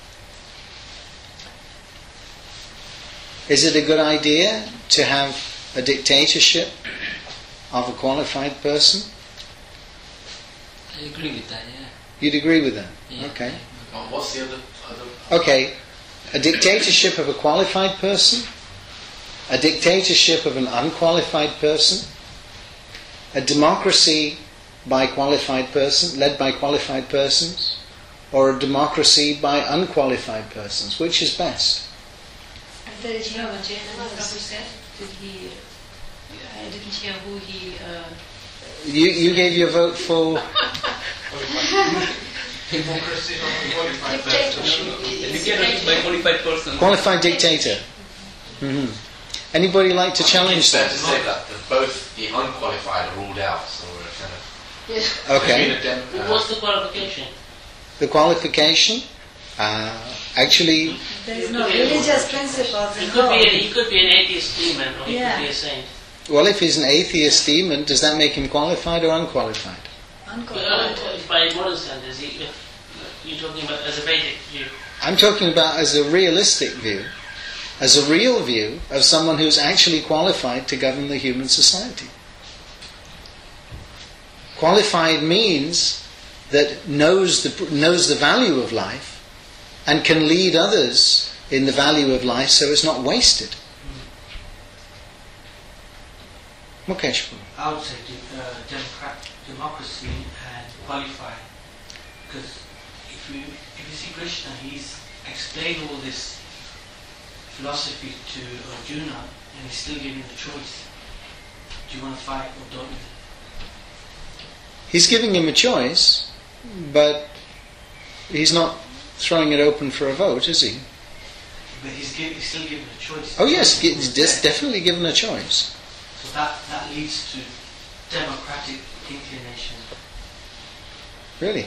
A: Is it a good idea to have a dictatorship of a qualified person?
B: I agree with that, yeah.
A: You'd agree with that?
B: Yeah.
A: Okay.
K: What's the other?
A: Okay. A dictatorship of a qualified person, a dictatorship of an unqualified person, a democracy by qualified person, led by qualified persons, or a democracy by unqualified persons. Which is best?
N: Did he? I didn't hear who he.
A: You gave your vote for.
B: Dictatorship by qualified person.
A: Qualified dictator. Mm-hmm. Anybody like to challenge that?
K: It's fair to say that both the unqualified are ruled out, so we're kind of.
A: Okay.
E: What's the qualification?
A: The qualification, actually.
D: There is no religious principles.
E: He could be an atheist demon, or he could be a saint.
A: Well, if he's an atheist demon, does that make him qualified or unqualified?
E: By modern standards, you're talking about as a Vedic view.
A: I'm talking about as a realistic view, as a real view of someone who's actually qualified to govern the human society. Qualified means that knows the value of life and can lead others in the value of life so it's not wasted. Mukesh.
F: I would say democracy and qualified, because if you see Krishna, he's explained all this philosophy to Arjuna, and he's still giving the choice: do you want to fight or don't you?
A: He's giving him a choice, but he's not throwing it open for a vote, is he?
F: But he's still given a choice.
A: Oh yes, he's definitely given a choice.
F: So that leads to democratic inclination.
A: Really?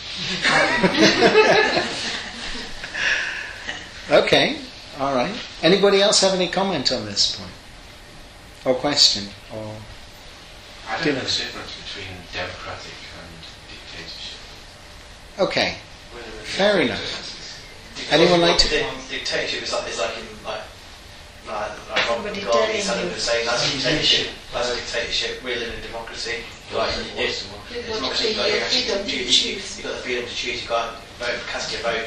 A: Okay, all right. Anybody else have any comment on this point? Or question? Or
K: I don't know the difference between democratic and dictatorship.
A: Okay, fair enough. Anyone like to?
J: Dictatorship is like in Robert Mugabe was saying that's a dictatorship. We live in a democracy. You've got the freedom to choose. You've got to vote, cast your vote.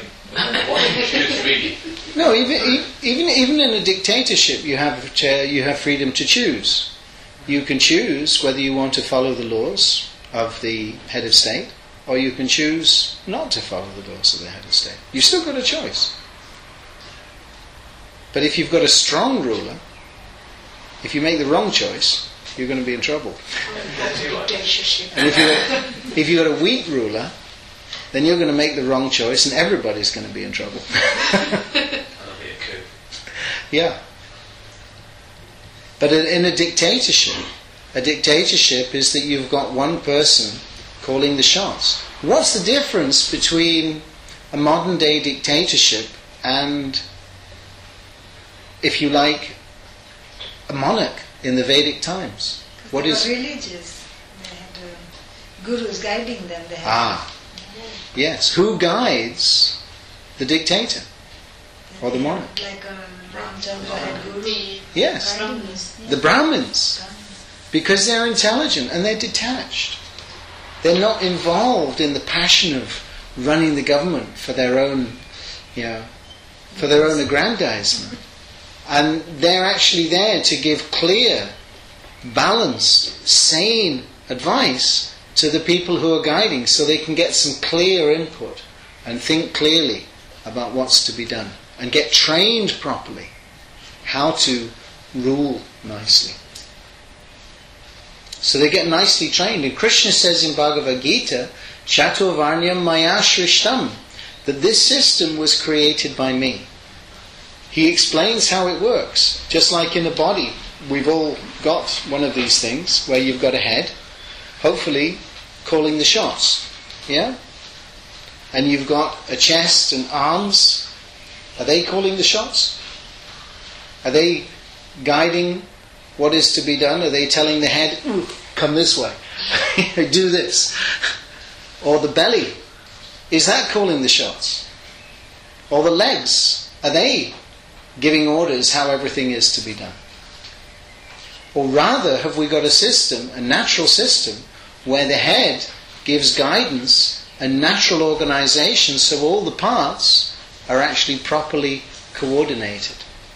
A: No, even in a dictatorship, you have freedom to choose. You can choose whether you want to follow the laws of the head of state, or you can choose not to follow the laws of the head of state. You've still got a choice. But if you've got a strong ruler, if you make the wrong choice, you're going to be in trouble. And if you've got a weak ruler, then you're going to make the wrong choice and everybody's going to be in trouble.
J: That'll be a coup.
A: Yeah. But in a dictatorship, a dictatorship is that you've got one person calling the shots. What's the difference between a modern day dictatorship and, if you like, a monarch in the Vedic times?
D: What is religious? They had gurus guiding them. They had
A: yes. Who guides the dictator or the monarch?
D: Like Ramchandra had guru.
A: Yes, the Brahmins, because they're intelligent and they're detached. They're not involved in the passion of running the government for their own, for their own aggrandizement. And they're actually there to give clear, balanced, sane advice to the people who are guiding, so they can get some clear input and think clearly about what's to be done and get trained properly how to rule nicely. So they get nicely trained. And Krishna says in Bhagavad Gita, Chaturvarnyam Maya Shrishtam, that this system was created by me. He explains how it works. Just like in a body, we've all got one of these things where you've got a head, hopefully calling the shots. Yeah? And you've got a chest and arms. Are they calling the shots? Are they guiding what is to be done? Are they telling the head, come this way, do this? Or the belly, is that calling the shots? Or the legs, are they giving orders how everything is to be done? Or rather, have we got a system, a natural system, where the head gives guidance and natural organization, so all the parts are actually properly coordinated?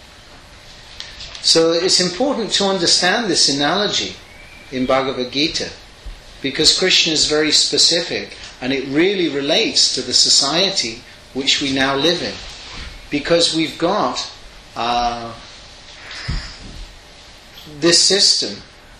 A: So it's important to understand this analogy in Bhagavad Gita, because Krishna is very specific and it really relates to the society which we now live in. Because we've got this system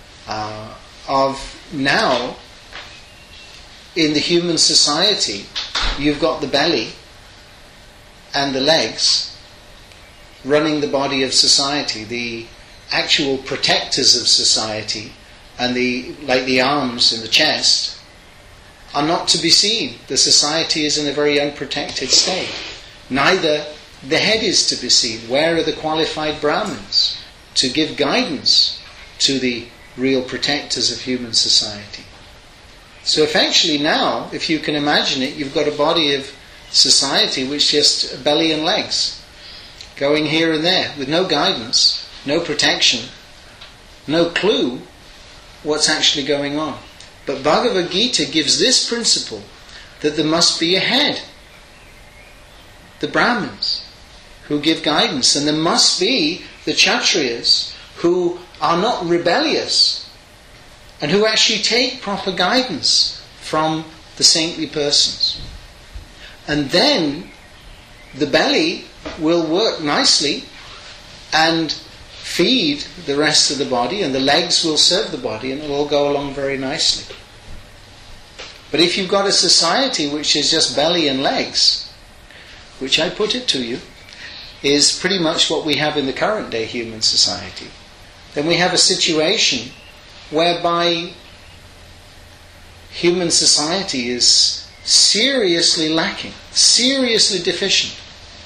A: of now, in the human society, you've got the belly and the legs running the body of society, the actual protectors of society, and the arms and the chest are not to be seen. The society is in a very unprotected state. Neither the head is to be seen. Where are the qualified Brahmins to give guidance to the real protectors of human society? So effectively now, if you can imagine it, you've got a body of society which is just belly and legs, going here and there, with no guidance, no protection, no clue what's actually going on. But Bhagavad Gita gives this principle, that there must be a head, the Brahmins, who give guidance, and there must be the Kshatriyas, who are not rebellious, and who actually take proper guidance from the saintly persons. And then the belly will work nicely and feed the rest of the body, and the legs will serve the body, and it'll all go along very nicely. But if you've got a society which is just belly and legs, which I put it to you, is pretty much what we have in the current day human society, then we have a situation whereby human society is seriously lacking, seriously deficient.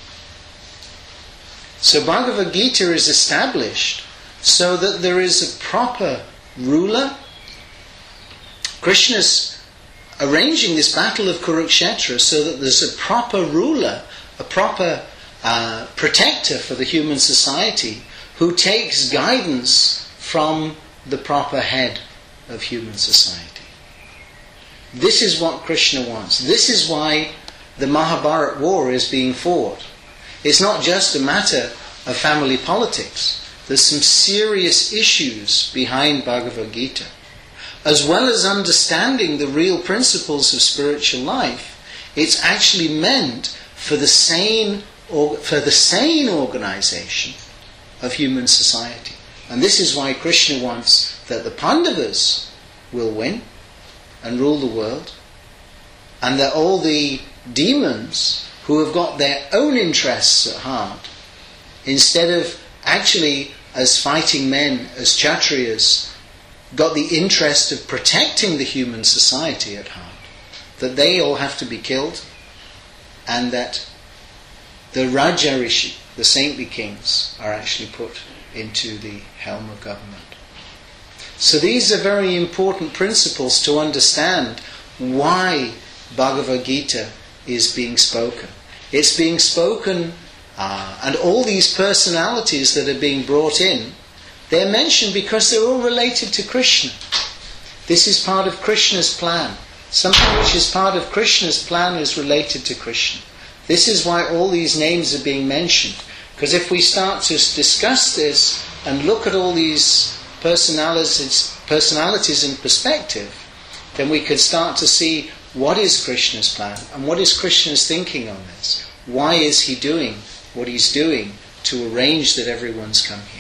A: So Bhagavad Gita is established so that there is a proper ruler. Krishna's arranging this battle of Kurukshetra so that there's a proper ruler, a proper protector for the human society, who takes guidance from the proper head of human society. This is what Krishna wants. This is why the Mahabharata war is being fought. It's not just a matter of family politics. There's some serious issues behind Bhagavad Gita. As well as understanding the real principles of spiritual life, it's actually meant for the sane organization of human society. And this is why Krishna wants that the Pandavas will win and rule the world, and that all the demons who have got their own interests at heart, instead of actually as fighting men, as Kshatriyas, got the interest of protecting the human society at heart, that they all have to be killed, and that the Raja Rishi, the saintly kings, are actually put into the helm of government. So these are very important principles to understand why Bhagavad Gita is being spoken. It's being spoken, and all these personalities that are being brought in, they're mentioned because they're all related to Krishna. This is part of Krishna's plan. Something which is part of Krishna's plan is related to Krishna. This is why all these names are being mentioned. Because if we start to discuss this and look at all these personalities in perspective, then we could start to see what is Krishna's plan and what is Krishna's thinking on this. Why is he doing what he's doing to arrange that everyone's come here?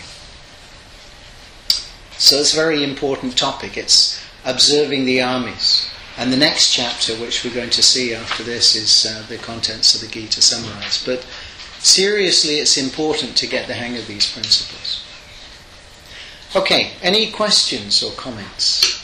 A: So it's a very important topic. It's observing the armies. And the next chapter, which we're going to see after this, is the contents of the Gita summarized. But seriously, it's important to get the hang of these principles. Okay, any questions or comments?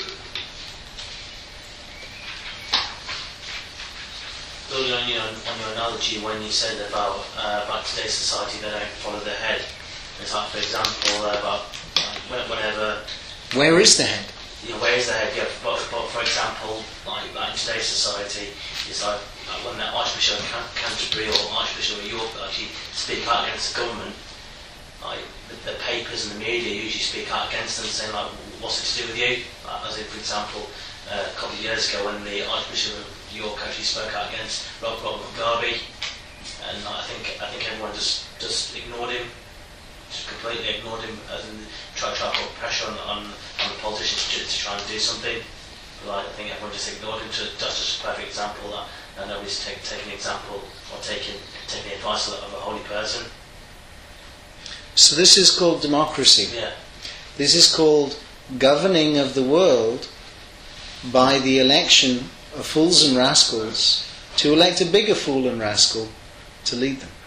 J: Building on your analogy when you said about today's society, they don't follow the head. It's like, for example, about whenever...
A: Where is the head?
J: Yeah, where is the head? Yeah, but for example, like in today's society, it's like when the Archbishop of Canterbury or Archbishop of York actually speak out against the government, like the papers and the media usually speak out against them, saying like, what's it to do with you? Like, as if, for example, a couple of years ago when the Archbishop of York actually spoke out against Robert Mugabe, and I think everyone just ignored him. Just completely ignored him and tried to put pressure on the politicians to try and do something. But I think everyone just ignored him. That's just a perfect example that nobody's taking example or taking the advice of a holy person.
A: So this is called democracy.
J: Yeah.
A: This is called governing of the world by the election of fools and rascals to elect a bigger fool and rascal to lead them.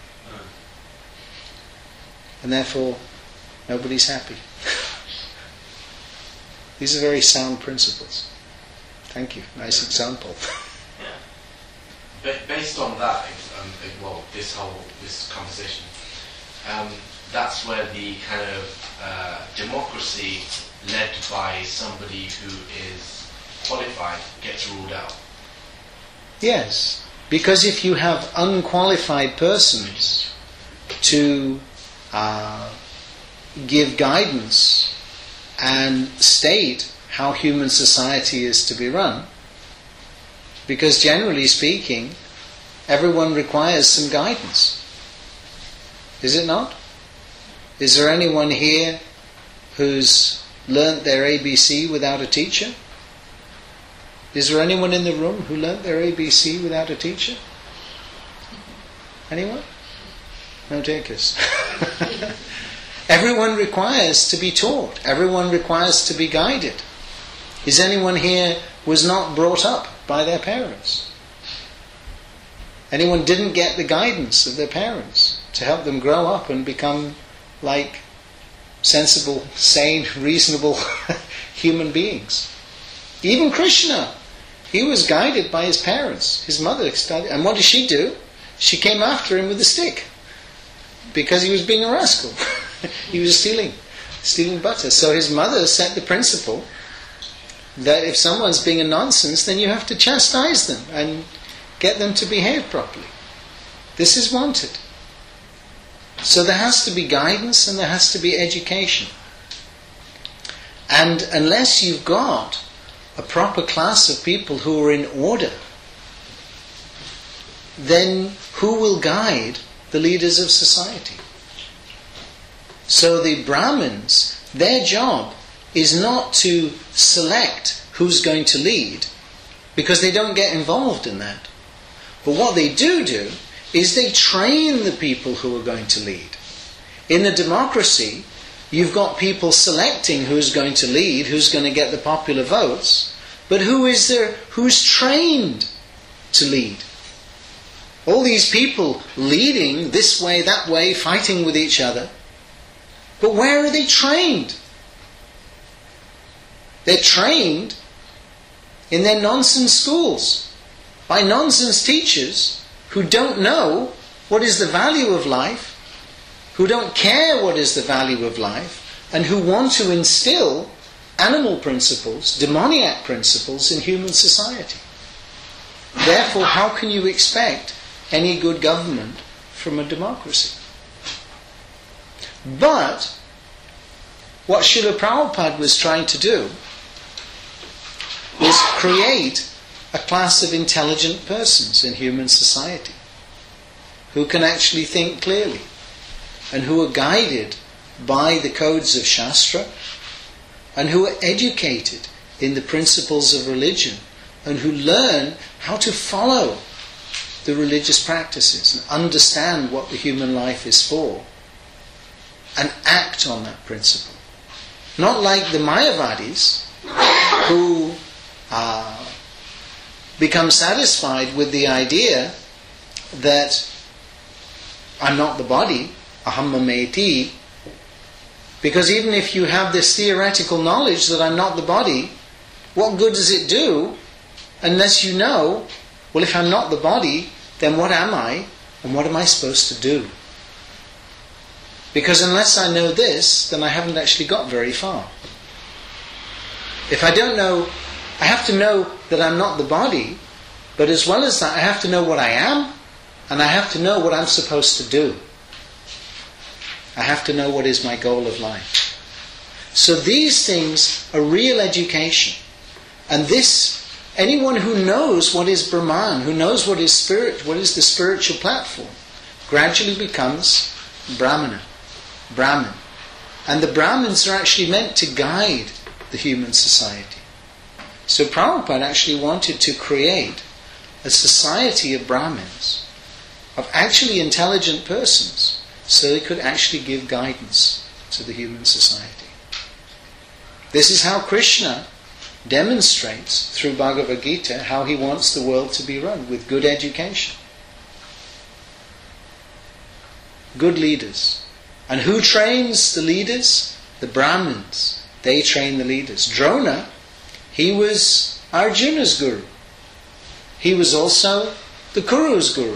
A: And therefore, nobody's happy. These are very sound principles. Thank you. Nice example.
K: Yeah. Based on that, this conversation, that's where the kind of democracy led by somebody who is qualified gets ruled out.
A: Yes, because if you have unqualified persons to give guidance and state how human society is to be run, because generally speaking, everyone requires some guidance. Is it not? Is there anyone here who's learnt their ABC without a teacher? Is there anyone in the room who learnt their ABC without a teacher? Anyone? No takers. Everyone requires to be taught. Everyone requires to be guided. Is anyone here was not brought up by their parents? Anyone didn't get the guidance of their parents to help them grow up and become like sensible, sane, reasonable human beings? Even Krishna, he was guided by his parents. His mother studied. And what did she do? She came after him with a stick because he was being a rascal. He was stealing butter. So his mother set the principle that if someone's being a nonsense, then you have to chastise them and get them to behave properly. This is wanted. So there has to be guidance and there has to be education. And unless you've got a proper class of people who are in order, then who will guide the leaders of society? So the Brahmins, their job is not to select who's going to lead, because they don't get involved in that. But what they do is they train the people who are going to lead. In a democracy, you've got people selecting who's going to lead, who's going to get the popular votes, but who is there who's trained to lead? All these people leading this way, that way, fighting with each other. But where are they trained? They're trained in their nonsense schools by nonsense teachers who don't know what is the value of life, who don't care what is the value of life, and who want to instill animal principles, demoniac principles in human society. Therefore, how can you expect any good government from a democracy? But what Srila Prabhupada was trying to do is create a class of intelligent persons in human society who can actually think clearly and who are guided by the codes of Shastra and who are educated in the principles of religion and who learn how to follow the religious practices and understand what the human life is for and act on that principle. Not like the Mayavadis who become satisfied with the idea that I'm not the body, aham mameti, because even if you have this theoretical knowledge that I'm not the body, what good does it do unless you know, well, if I'm not the body, then what am I and what am I supposed to do? Because unless I know this, then I haven't actually got very far. If I don't know, I have to know that I'm not the body, but as well as that, I have to know what I am, and I have to know what I'm supposed to do. I have to know what is my goal of life. So these things are real education. And this, anyone who knows what is Brahman, who knows what is spirit, what is the spiritual platform, gradually becomes Brahman. And the Brahmins are actually meant to guide the human society. So Prabhupada actually wanted to create a society of Brahmins, of actually intelligent persons, so they could actually give guidance to the human society. This is how Krishna demonstrates through Bhagavad Gita how he wants the world to be run, with good education. Good leaders. And who trains the leaders? The Brahmins. They train the leaders. Drona, he was Arjuna's guru. He was also the Kuru's guru.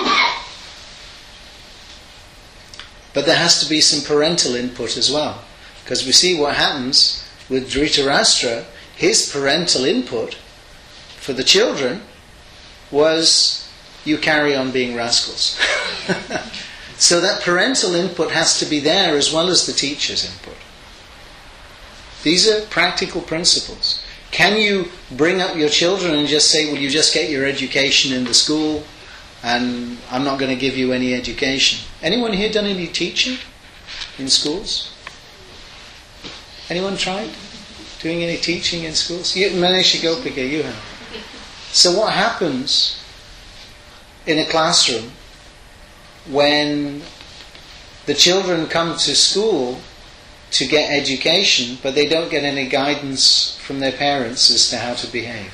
A: But there has to be some parental input as well. Because we see what happens with Dhritarashtra. His parental input for the children was, you carry on being rascals. So that parental input has to be there as well as the teacher's input. These are practical principles. Can you bring up your children and just say, well, you just get your education in the school and I'm not going to give you any education? Anyone here done any teaching in schools? Anyone tried doing any teaching in schools? Manesh Gopika, you have. So what happens in a classroom when the children come to school to get education, but they don't get any guidance from their parents as to how to behave?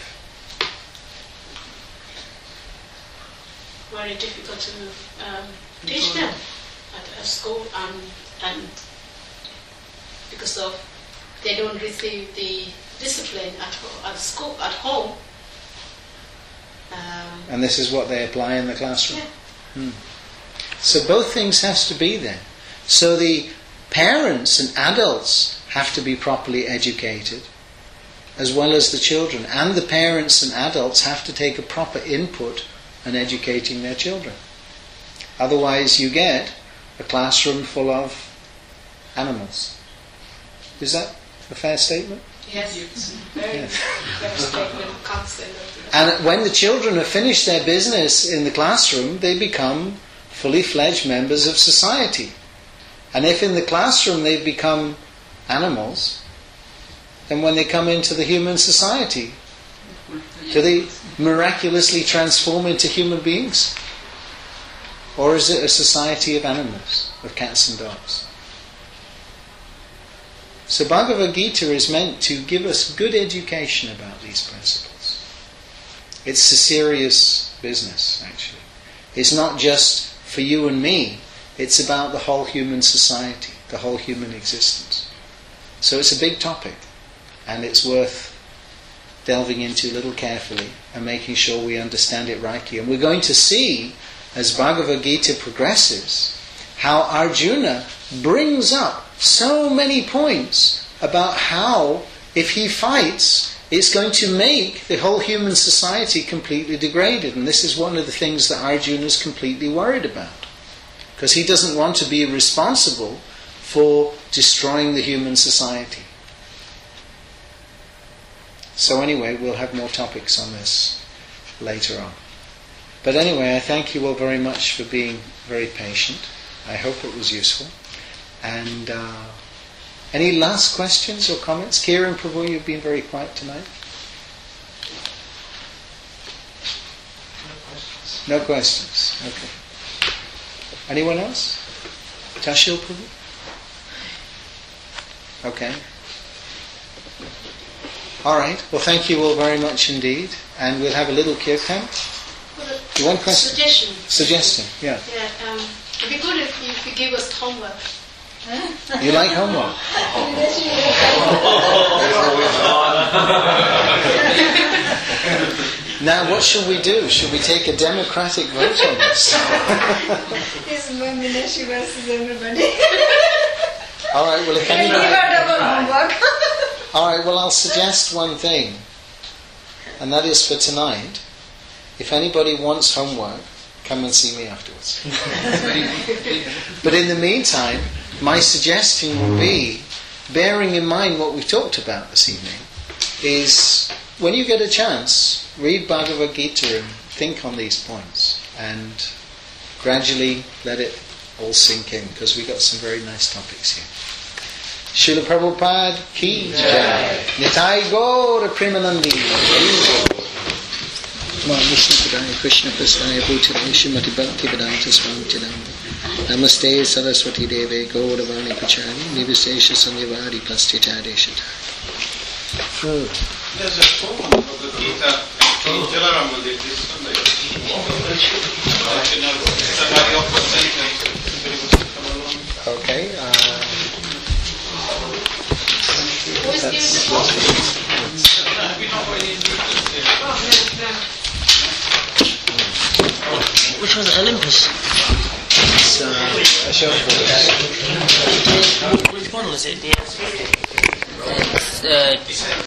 M: Very difficult to teach them at school, and because of they don't receive the discipline at school, at home.
A: And this is what they apply in the classroom?
M: Yeah.
A: So both things has to be there. So the parents and adults have to be properly educated, as well as the children. And the parents and adults have to take a proper input in educating their children. Otherwise you get a classroom full of animals. Is that a fair statement?
M: Yes, it's very fair statement. Can't say that.
A: And when the children have finished their business in the classroom, they become fully fledged members of society. And if in the classroom they've become animals, then when they come into the human society, do they miraculously transform into human beings? Or is it a society of animals, of cats and dogs? So Bhagavad Gita is meant to give us good education about these principles. It's a serious business, actually. It's not just for you and me. It's about the whole human society, the whole human existence. So it's a big topic. and it's worth delving into a little carefully and making sure we understand it rightly. And we're going to see, as Bhagavad Gita progresses, how Arjuna brings up so many points about how, if he fights, it's going to make the whole human society completely degraded. And this is one of the things that Arjuna is completely worried about, because he doesn't want to be responsible for destroying the human society. So anyway, we'll have more topics on this later on. But anyway, I thank you all very much for being very patient. I hope it was useful. And any last questions or comments? Kiran, Prabhu, you've been very quiet tonight. No questions. Okay. Anyone else? Tashil, Prabhu? Okay. All right. Well, thank you all very much indeed. And we'll have a little kirtan. One question? Suggestion, yeah.
M: Yeah, it'd be good if you give us homework.
A: You like homework? Now, what should we do? Should we take a democratic vote on this?
D: This is Minashi versus everybody.
A: All right, well, if anybody...
D: homework.
A: All right, well, I'll suggest one thing, and that is for tonight. If anybody wants homework, come and see me afterwards. But in the meantime, my suggestion would be, bearing in mind what we've talked about this evening, is when you get a chance, read Bhagavad Gita and think on these points, and gradually let it all sink in, because we've got some very nice topics here. Srila Prabhupada ki jai. Nitai Gaura Premanandi. Vishnu Padaya Krishna Prasthaya Bhutiraya Srimati Bhakti Vedanta Swami Chidambi. Namaste Saraswati Deve Gauravani Pachari Nivesesha Sanyavari Pastitadeshata.
L: There's a poem of the Gita in Jalaram Mandir this Sunday. Somebody offered sentence.
A: Okay.
F: Which was Olympus?
A: It's
F: Which model is it?